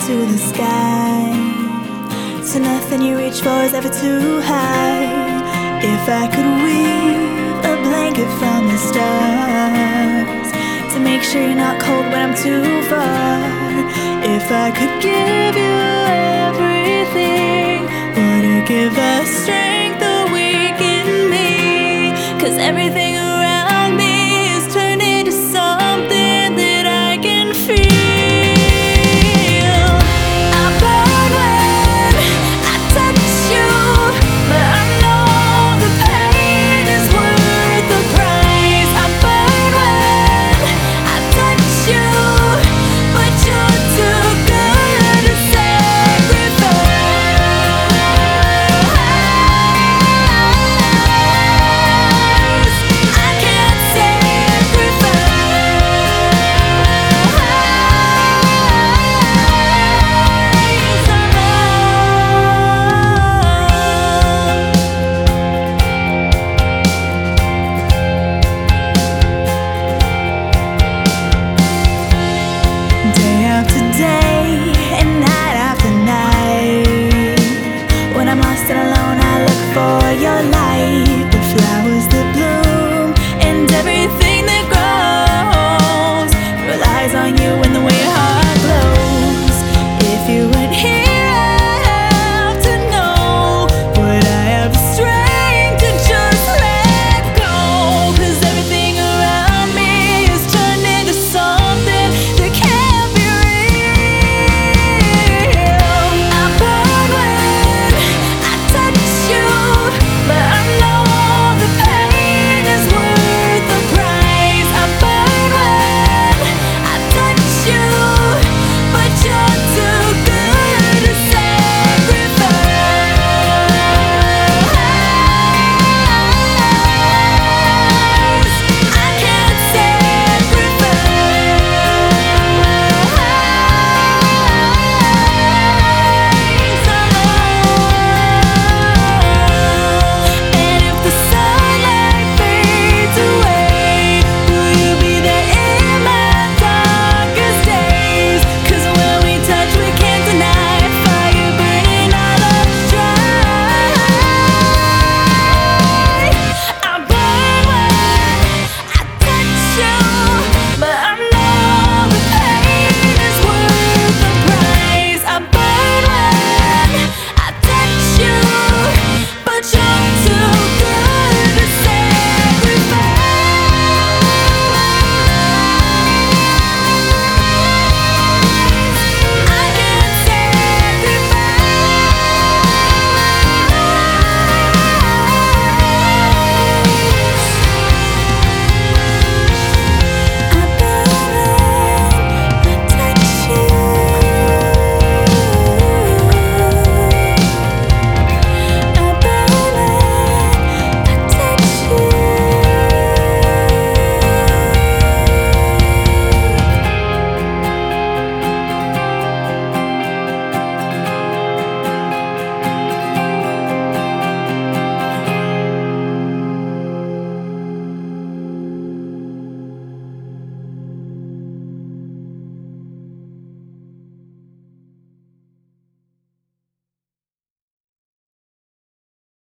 to the sky, so nothing you reach for is ever too high. If I could weave a blanket from the stars to make sure you're not cold when I'm too far, if I could give you everything, would it give us strength or weaken me? 'Cause everything around me is turned into something that I can feel. I burn when I touch you, but I know the pain is worth the price. I burn when I touch you, but you're too good to sacrifice. I can't Day after day